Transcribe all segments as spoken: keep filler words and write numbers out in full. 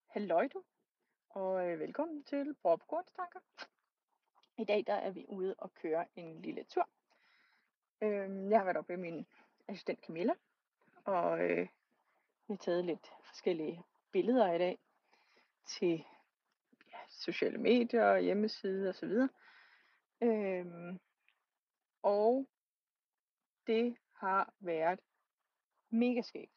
Halløj du, og øh, velkommen til Popcornstanker. I dag der er vi ude og køre en lille tur. Øhm, jeg har været oppe med min assistent Camilla, og øh, vi har taget lidt forskellige billeder i dag til ja, sociale medier, hjemmeside og så videre. Øhm, og det har været mega skægt.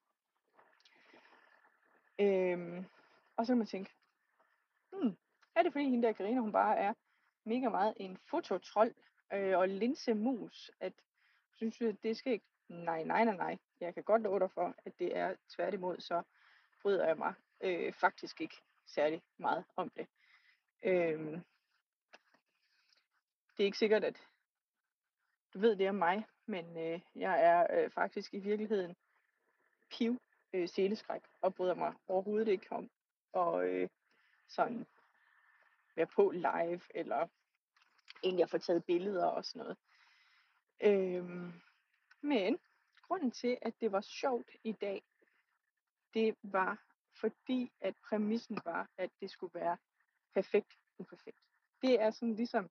Øhm, og så kan man tænke, hmm, er det fordi hende der Karina, hun bare er mega meget en fototrol øh, og linsemus, at synes du, at det skal ikke? Nej, nej, nej, nej. Jeg kan godt love dig for, at det er tværtimod, så bryder jeg mig øh, faktisk ikke særlig meget om det. Øhm, det er ikke sikkert, at du ved det om mig, men øh, jeg er øh, faktisk i virkeligheden piv øh, seleskræk, og bryder mig overhovedet ikke om at øh, sådan være på live, eller egentlig at få taget billeder og sådan noget. Øhm, men grunden til, at det var sjovt i dag, det var fordi, at præmissen var, at det skulle være perfekt uperfekt. Det er sådan ligesom,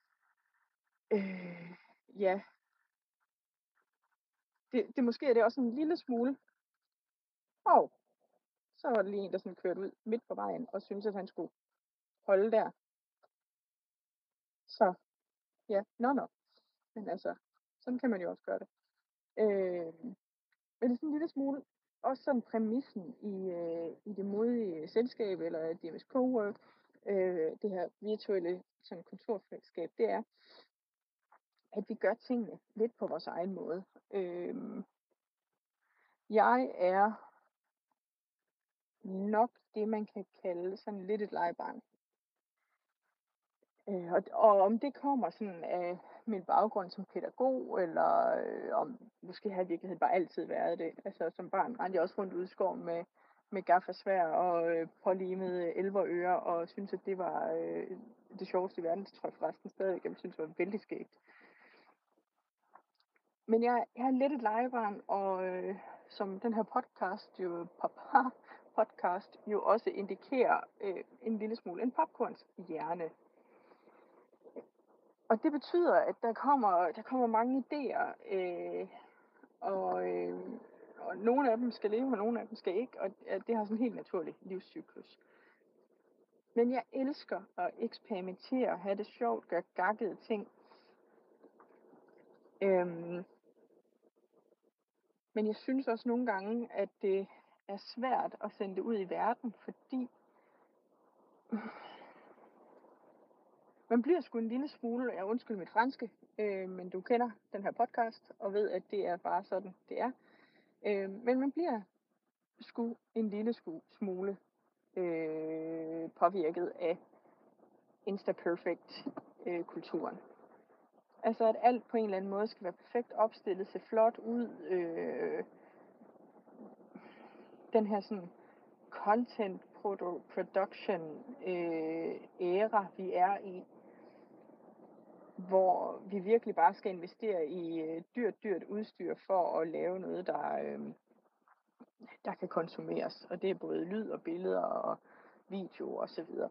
øh, ja, det, det måske er det også en lille smule, og så var der lige en, der sådan kørte ud midt på vejen, og syntes, at han skulle holde der. Så, ja, nå nå. Men altså, sådan kan man jo også gøre det. Øh, men det er sådan en lille smule, også sådan præmissen i, øh, i det modige selskab, eller D M S Cowork, øh, det her virtuelle sådan kontorfællesskab, det er, at vi gør tingene lidt på vores egen måde. Øh, jeg er nok det, man kan kalde sådan lidt et legebarn. Øh, og, og om det kommer sådan af min baggrund som pædagog, eller øh, om måske har jeg i virkeligheden bare altid været det. Altså som barn rendte jeg også rundt ude i skoven med, med gaffasvær og øh, pålimede elverører, og synes at det var øh, det sjoveste i verden. Det tror jeg forresten stadigvæk, jeg synes det var vældig skægt. Men jeg, jeg er lidt et legebarn, og øh, som den her podcast jo, pop, podcast jo også indikerer øh, en lille smule en popcorns hjerne. Og det betyder, at der kommer, der kommer mange idéer, øh, og, øh, og nogle af dem skal leve, og nogle af dem skal ikke, og det har sådan en helt naturlig livscyklus. Men jeg elsker at eksperimentere, have det sjovt, gøre gakkede ting. Øhm, men jeg synes også nogle gange, at det er svært at sende det ud i verden, fordi man bliver sgu en lille smule, jeg undskylder mit franske, øh, men du kender den her podcast, og ved, at det er bare sådan, det er. Øh, men man bliver sgu en lille smule øh, påvirket af Insta-perfect-kulturen. Øh, altså, at alt på en eller anden måde skal være perfekt opstillet, se flot ud. Øh, den her sådan content production øh, æra, vi er i, hvor vi virkelig bare skal investere i øh, dyrt, dyrt udstyr for at lave noget, der, øh, der kan konsumeres. Og det er både lyd og billeder og video og så videre.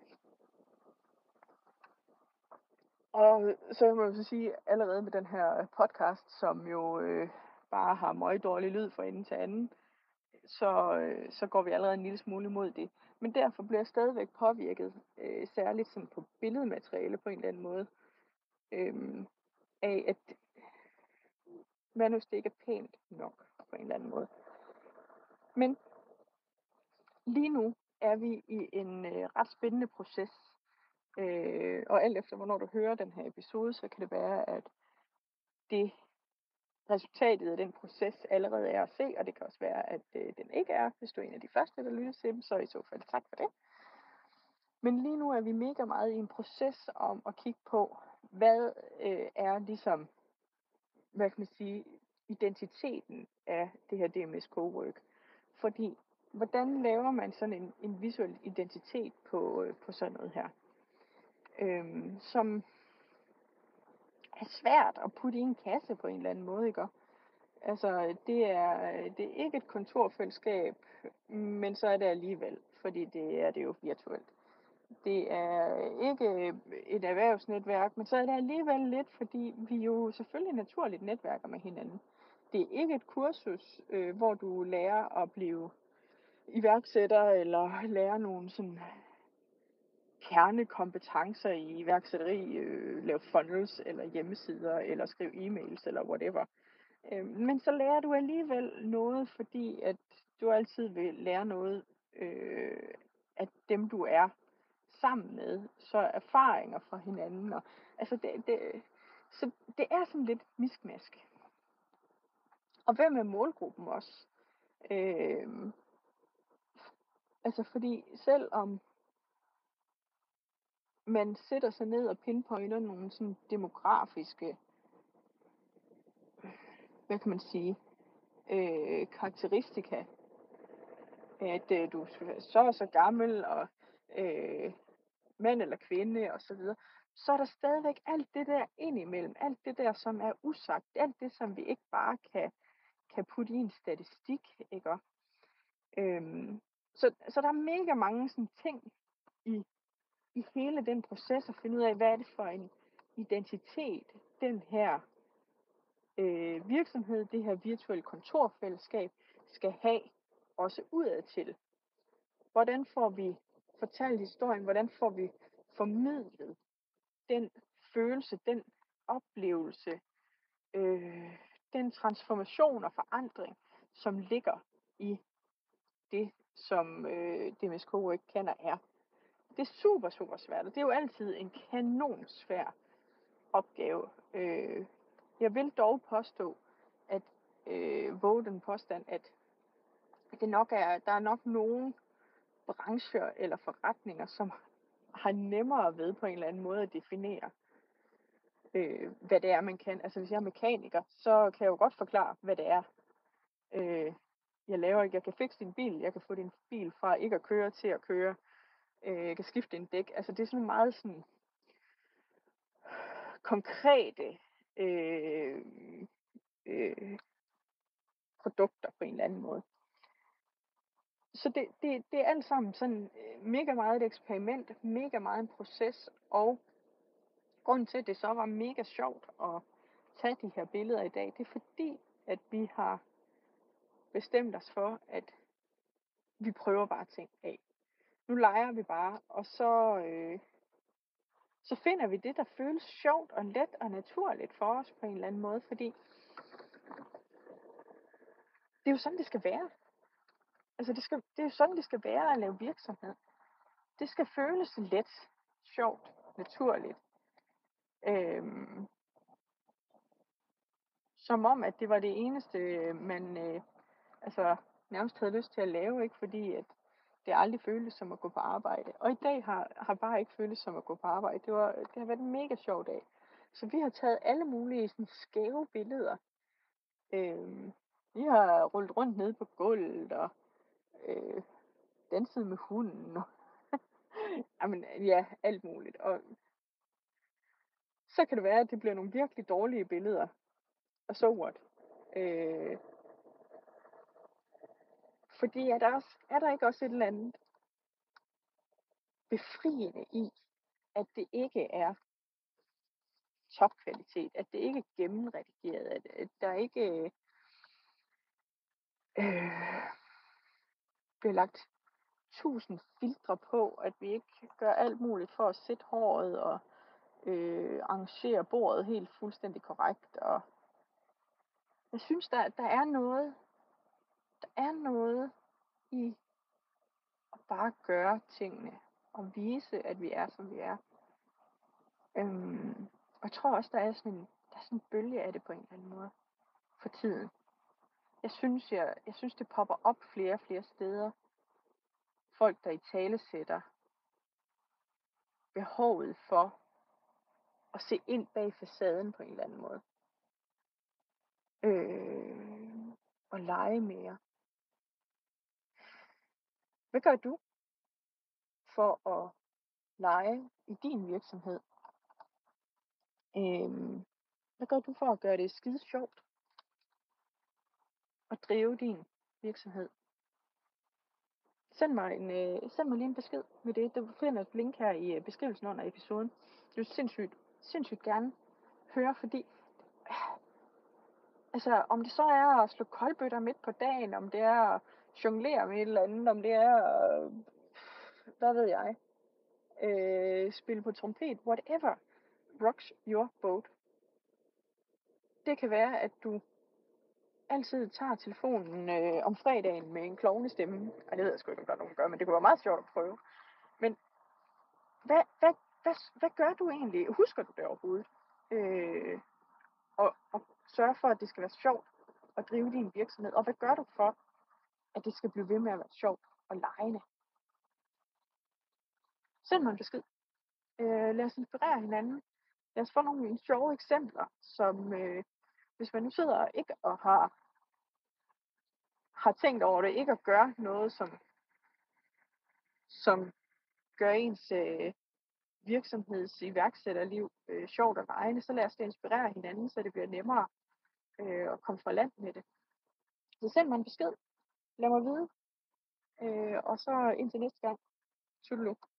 Og så må jeg så sige, allerede med den her podcast, som jo øh, bare har meget dårlig lyd fra ende til anden, så, øh, så går vi allerede en lille smule imod det. Men derfor bliver jeg stadigvæk påvirket, øh, særligt sådan på billedmateriale på en eller anden måde, øh, af at hvad nu hvis det ikke er pænt nok på en eller anden måde. Men lige nu er vi i en øh, ret spændende proces, øh, og alt efter hvornår du hører den her episode, så kan det være, at det resultatet af den proces allerede er at se, og det kan også være, at øh, den ikke er, hvis du er en af de første, der lytter til dem, så i så fald tak for det. Men lige nu er vi mega meget i en proces om at kigge på, hvad øh, er ligesom, hvad kan man sige, identiteten af det her D M S Cowork. Fordi, hvordan laver man sådan en, en visuel identitet på, øh, på sådan noget her? Øhm, som er svært at putte i en kasse på en eller anden måde, ikke? Altså, det er, det er ikke et kontorfællesskab, men så er det alligevel. fordi det er det jo virtuelt. Det er ikke et erhvervsnetværk, men så er det alligevel lidt, fordi vi jo selvfølgelig naturligt netværker med hinanden. Det er ikke et kursus, øh, hvor du lærer at blive iværksætter, eller lærer nogle sådan kernekompetencer i iværksætteri, øh, lave funnels, eller hjemmesider, eller skrive e-mails, eller whatever. Øh, men så lærer du alligevel noget, fordi at du altid vil lære noget øh, af dem, du er sammen med. Så erfaringer fra hinanden. Og, altså det, det, så det er sådan lidt miskmask. Og hvem er målgruppen også? Øh, altså fordi selvom man sætter sig ned og pinpointer nogle sådan demografiske, hvad kan man sige, øh, karakteristika, at øh, du er så og så gammel, og øh, mand eller kvinde og så videre, så er der stadigvæk alt det der indimellem, alt det der, som er usagt, alt det, som vi ikke bare kan, kan putte i en statistik, ikke? Øhm, så, så der er mega mange sådan ting i, i hele den proces at finde ud af, hvad er det for en identitet, den her øh, virksomhed, det her virtuelle kontorfællesskab skal have, også udadtil. Hvordan får vi fortalt historien? Hvordan får vi formidlet den følelse, den oplevelse, øh, den transformation og forandring, som ligger i det, som øh, D M S K ikke kender er. Det er super, super svært, og det er jo altid en kanonsvær opgave. Øh, jeg vil dog påstå, at øh, våge den påstand, at det nok er, der er nok nogle brancher eller forretninger, som har nemmere ved på en eller anden måde at definere, øh, hvad det er, man kan. Altså hvis jeg er mekaniker, så kan jeg jo godt forklare, hvad det er, øh, jeg laver. Jeg kan fikse din bil, jeg kan få din bil fra ikke at køre til at køre, øh, jeg kan skifte en dæk. Altså det er sådan meget sådan konkrete øh, øh, produkter på en eller anden måde. Så det, det, det er alt sammen sådan mega meget et eksperiment, mega meget en proces, og grunden til, at det så var mega sjovt at tage de her billeder i dag, det er fordi, at vi har bestemt os for, at vi prøver bare ting af. Nu leger vi bare, og så, øh, så finder vi det, der føles sjovt og let og naturligt for os på en eller anden måde, fordi det er jo sådan, det skal være. Altså det, skal, det er jo sådan, det skal være at lave virksomhed. Det skal føles let, sjovt, naturligt. Øhm, som om, at det var det eneste, man øh, altså, nærmest havde lyst til at lave, ikke? Fordi at det aldrig føltes som at gå på arbejde. Og i dag har, har bare ikke føltes som at gå på arbejde. Det, var, det har været en mega sjov dag. Så vi har taget alle mulige sådan, skæve billeder. Øhm, vi har rullet rundt nede på gulvet og øh, danset med hunden. Og jamen, ja, alt muligt. Og så kan det være, at det bliver nogle virkelig dårlige billeder. Og så what? Øh, fordi er der, også, er der ikke også et eller andet befriende i, at det ikke er topkvalitet, at det ikke er gennemredigeret, at, at der ikke øh, bliver lagt tusind filtre på, at vi ikke gør alt muligt for at sætte håret og øh, arrangere bordet helt fuldstændig korrekt. Og jeg synes, der, der er noget, der er noget i at bare gøre tingene og vise, at vi er, som vi er. Øhm, og jeg tror også, der er sådan en, der er sådan en bølge af det på en eller anden måde for tiden. Jeg synes, jeg, jeg synes det popper op flere og flere steder. Folk, der i tale sætter behovet for at se ind bag facaden på en eller anden måde. Øh, og lege mere. Hvad gør du for at lege i din virksomhed? Øh, hvad gør du for at gøre det skide sjovt at drive din virksomhed? Send mig, en, øh, send mig lige en besked med det. Du finder et link her i øh, beskrivelsen under episoden. Det vil sindssygt, sindssygt gerne høre, fordi altså, om det så er at slå koldbøtter midt på dagen, om det er at jonglere med et eller andet, om det er, øh, hvad ved jeg, øh, spille på trompet, whatever rocks your boat. Det kan være, at du altid tager telefonen øh, om fredagen med en klovnestemme. Ej, det ved jeg sgu ikke, om der er nogen, der gør, men det kunne være meget sjovt at prøve. Men hvad, hvad, hvad, hvad gør du egentlig? Husker du det overhovedet? Øh, og, og sørge for, at det skal være sjovt at drive din virksomhed. Og hvad gør du for, at det skal blive ved med at være sjovt og legende? Send mig en besked. Øh, lad os inspirere hinanden. Lad os få nogle sjove eksempler, som øh, hvis man nu sidder og ikke og har, har tænkt over det, ikke at gøre noget, som, som gør ens øh, virksomheds iværksætterliv øh, sjovt og legende, så lad os det inspirere hinanden, så det bliver nemmere øh, at komme fra land med det. Så send mig en besked. Lad mig vide. Øh, og så indtil næste gang. Toodaloo.